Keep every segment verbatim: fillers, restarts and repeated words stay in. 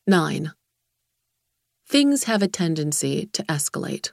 Nine. Things have a tendency to escalate.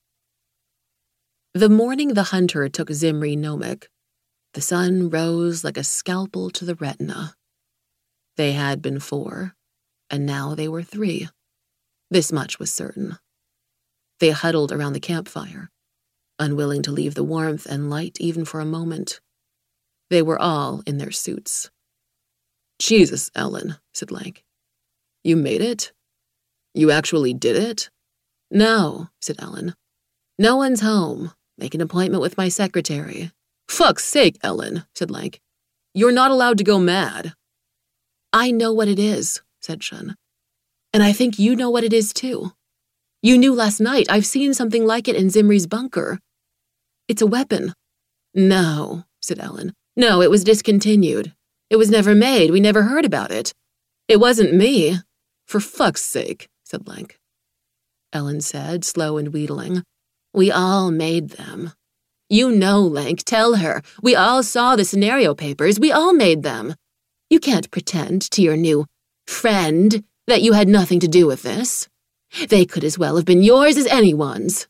The morning the hunter took Zimri Nomek, the sun rose like a scalpel to the retina. They had been four, and now they were three. This much was certain. They huddled around the campfire, unwilling to leave the warmth and light even for a moment. They were all in their suits. "Jesus, Ellen," said Lank. "You made it? You actually did it?" "No," said Ellen. "No one's home. Make an appointment with my secretary." "Fuck's sake, Ellen," said Lank. "You're not allowed to go mad." "I know what it is," said Shun. "And I think you know what it is, too. You knew last night. I've seen something like it in Zimri's bunker. It's a weapon." "No," said Ellen. "No, it was discontinued. It was never made. We never heard about it. It wasn't me." "For fuck's sake," said Lank. Ellen said, slow and wheedling. "We all made them. You know, Lank, tell her. We all saw the scenario papers. We all made them. You can't pretend to your new friend that you had nothing to do with this. They could as well have been yours as anyone's."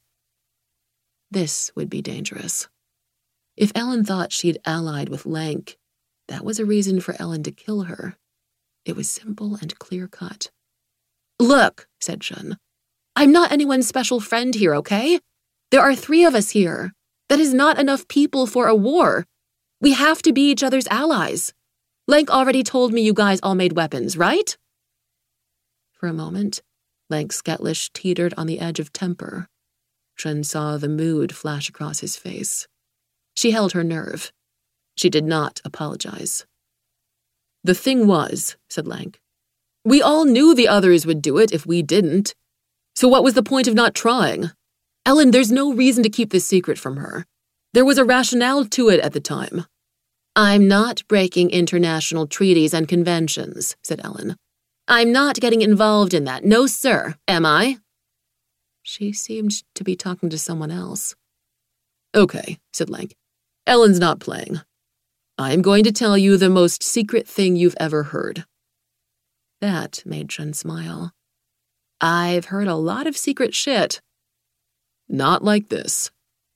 This would be dangerous. If Ellen thought she'd allied with Lank, that was a reason for Ellen to kill her. It was simple and clear-cut. "Look," said Shun, "I'm not anyone's special friend here, okay? There are three of us here. That is not enough people for a war. We have to be each other's allies. Lank already told me you guys all made weapons, right?" For a moment, Lank Sketlish teetered on the edge of temper. Shun saw the mood flash across his face. She held her nerve. She did not apologize. "The thing was," said Lank, "we all knew the others would do it if we didn't. So what was the point of not trying? Ellen, there's no reason to keep this secret from her. There was a rationale to it at the time." "I'm not breaking international treaties and conventions," said Ellen. "I'm not getting involved in that. No, sir. Am I?" She seemed to be talking to someone else. "Okay," said Lank. "Ellen's not playing. I'm going to tell you the most secret thing you've ever heard." That made Shun smile. "I've heard a lot of secret shit. Not like this."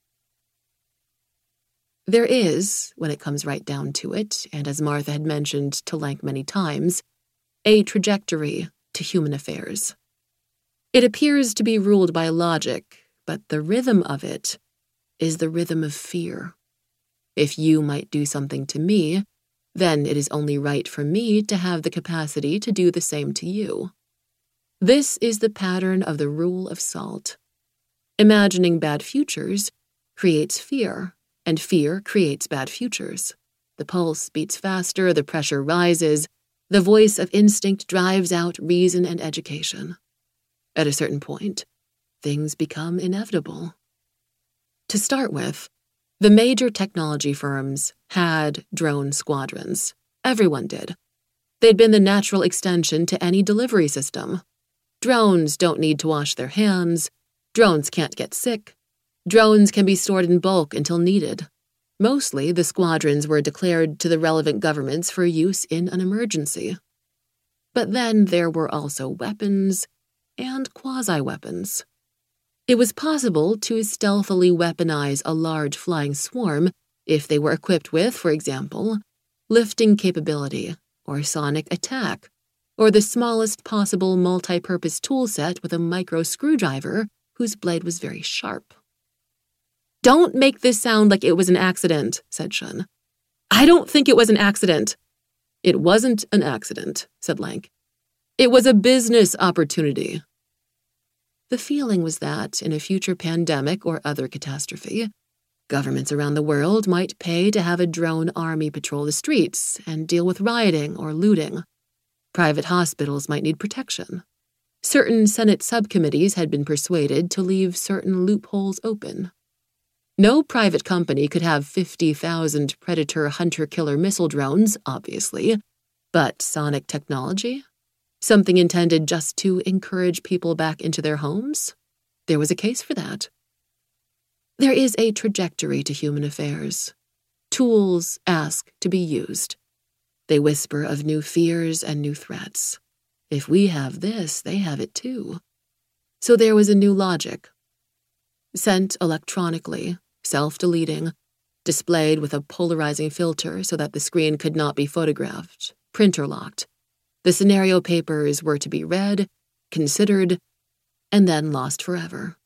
There is, when it comes right down to it, and as Martha had mentioned to Lank many times, a trajectory to human affairs. It appears to be ruled by logic, but the rhythm of it is the rhythm of fear. If you might do something to me, then it is only right for me to have the capacity to do the same to you. This is the pattern of the rule of salt. Imagining bad futures creates fear, and fear creates bad futures. The pulse beats faster, the pressure rises, the voice of instinct drives out reason and education. At a certain point, things become inevitable. To start with, the major technology firms had drone squadrons. Everyone did. They'd been the natural extension to any delivery system. Drones don't need to wash their hands. Drones can't get sick. Drones can be stored in bulk until needed. Mostly, the squadrons were declared to the relevant governments for use in an emergency. But then there were also weapons and quasi-weapons. It was possible to stealthily weaponize a large flying swarm if they were equipped with, for example, lifting capability or sonic attack, or the smallest possible multi-purpose tool set with a micro screwdriver whose blade was very sharp. "Don't make this sound like it was an accident," said Shun. "I don't think it was an accident." "It wasn't an accident," said Lank. "It was a business opportunity." The feeling was that, in a future pandemic or other catastrophe, governments around the world might pay to have a drone army patrol the streets and deal with rioting or looting. Private hospitals might need protection. Certain Senate subcommittees had been persuaded to leave certain loopholes open. No private company could have fifty thousand Predator hunter-killer missile drones, obviously, but sonic technology? Something intended just to encourage people back into their homes? There was a case for that. There is a trajectory to human affairs. Tools ask to be used. They whisper of new fears and new threats. If we have this, they have it too. So there was a new logic. Sent electronically, self-deleting, displayed with a polarizing filter so that the screen could not be photographed, printer-locked. The scenario papers were to be read, considered, and then lost forever.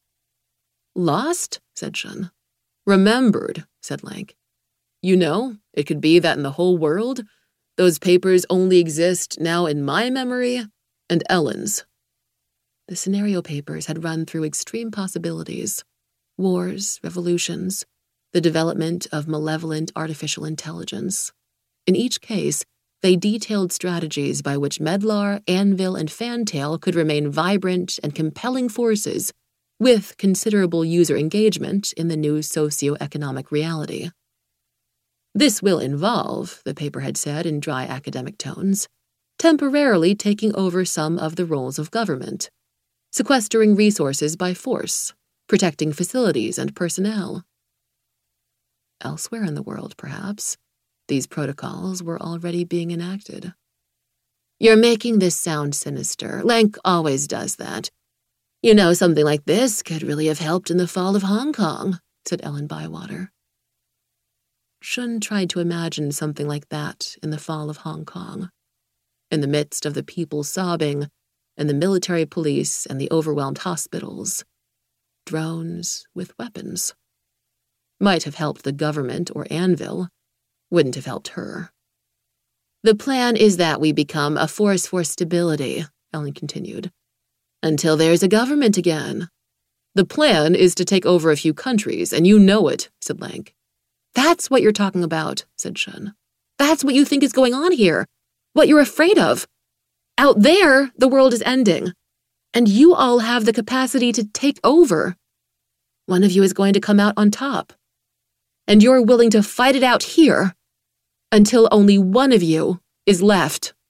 Lost? Said Shun. Remembered, said Lank. You know, it could be that in the whole world, those papers only exist now in my memory and Ellen's. The scenario papers had run through extreme possibilities. Wars, revolutions, the development of malevolent artificial intelligence. In each case, they detailed strategies by which Medlar, Anvil, and Fantail could remain vibrant and compelling forces with considerable user engagement in the new socio-economic reality. This will involve, the paper had said in dry academic tones, temporarily taking over some of the roles of government, sequestering resources by force, protecting facilities and personnel. Elsewhere in the world, perhaps, these protocols were already being enacted. You're making this sound sinister. Lank always does that. You know, something like this could really have helped in the fall of Hong Kong, said Ellen Bywater. Shun tried to imagine something like that in the fall of Hong Kong. In the midst of the people sobbing, and the military police and the overwhelmed hospitals. Drones with weapons. Might have helped the government or Anvil. Wouldn't have helped her. The plan is that we become a force for stability, Ellen continued. Until there's a government again. The plan is to take over a few countries, and you know it, said Lank. That's what you're talking about, said Shun. That's what you think is going on here. What you're afraid of. Out there, the world is ending. And you all have the capacity to take over. One of you is going to come out on top. And you're willing to fight it out here until only one of you is left.